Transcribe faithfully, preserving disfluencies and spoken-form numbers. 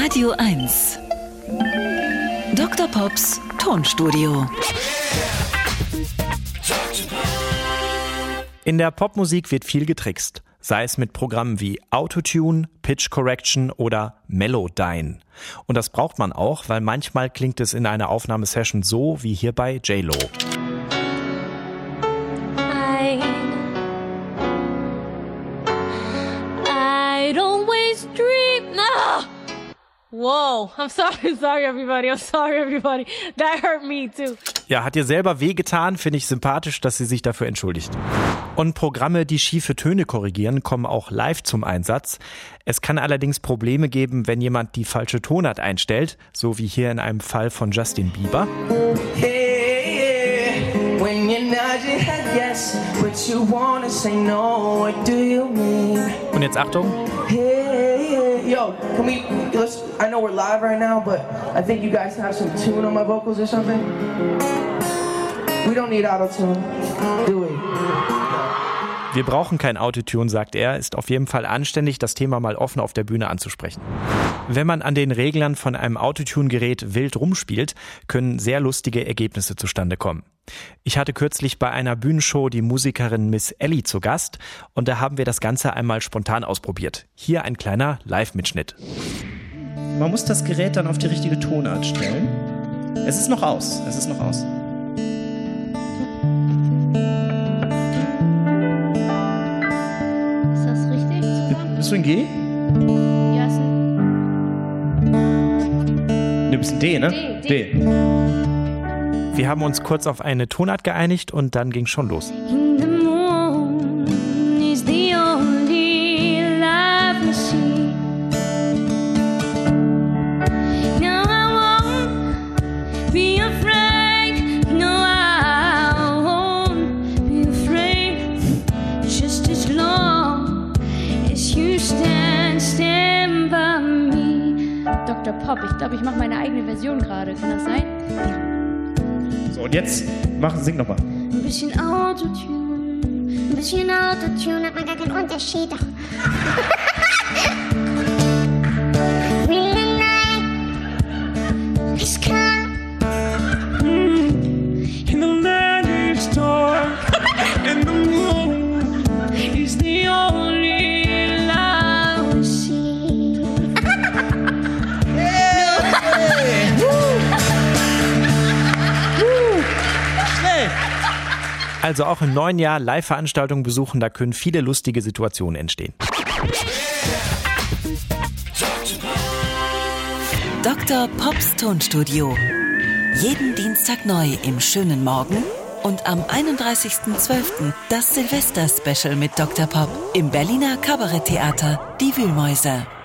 Radio eins. Doktor Pops Tonstudio. In der Popmusik wird viel getrickst, sei es mit Programmen wie Autotune, Pitch Correction oder Melodyne. Und das braucht man auch, weil manchmal klingt es in einer Aufnahmesession so wie hier bei J-Lo. I, I don't waste dream. No! Whoa, I'm sorry, sorry everybody, I'm sorry everybody. That hurt me too. Ja, hat ihr selber wehgetan, finde ich sympathisch, dass sie sich dafür entschuldigt. Und Programme, die schiefe Töne korrigieren, kommen auch live zum Einsatz. Es kann allerdings Probleme geben, wenn jemand die falsche Tonart einstellt, so wie hier in einem Fall von Justin Bieber. Und jetzt Achtung. Yo, can we, let's, I know we're live right now, but I think you guys have some tune on my vocals or something. We don't need auto-tune, do we? Wir brauchen kein Autotune, sagt er, ist auf jeden Fall anständig, das Thema mal offen auf der Bühne anzusprechen. Wenn man an den Reglern von einem Autotune-Gerät wild rumspielt, können sehr lustige Ergebnisse zustande kommen. Ich hatte kürzlich bei einer Bühnenshow die Musikerin Miss Ellie zu Gast und da haben wir das Ganze einmal spontan ausprobiert. Hier ein kleiner Live-Mitschnitt. Man muss das Gerät dann auf die richtige Tonart stellen. Es ist noch aus, es ist noch aus. Ist das richtig? Bist du in G? Ja, ist ein Du bist in D, ne? D, D. D. Wir haben uns kurz auf eine Tonart geeinigt und dann ging schon los. In the moon is the only life we see. No, I won't be afraid. No, I won't be afraid. Just as long as you stand, stand by me. Doktor Pop, ich glaube, ich mache meine eigene Version gerade. Kann das sein? So, und jetzt mach, sing nochmal. Ein bisschen Autotune, ein bisschen Autotune, hat man gar keinen Unterschied. Real night is come. In the land is dark, and the moon is the only light we see. Also auch im neuen Jahr Live-Veranstaltungen besuchen, da können viele lustige Situationen entstehen. Doktor Pops Tonstudio. Jeden Dienstag neu im schönen Morgen und am einunddreißigsten zwölften das Silvester-Special mit Doktor Pop im Berliner Kabaretttheater Die Wühlmäuse.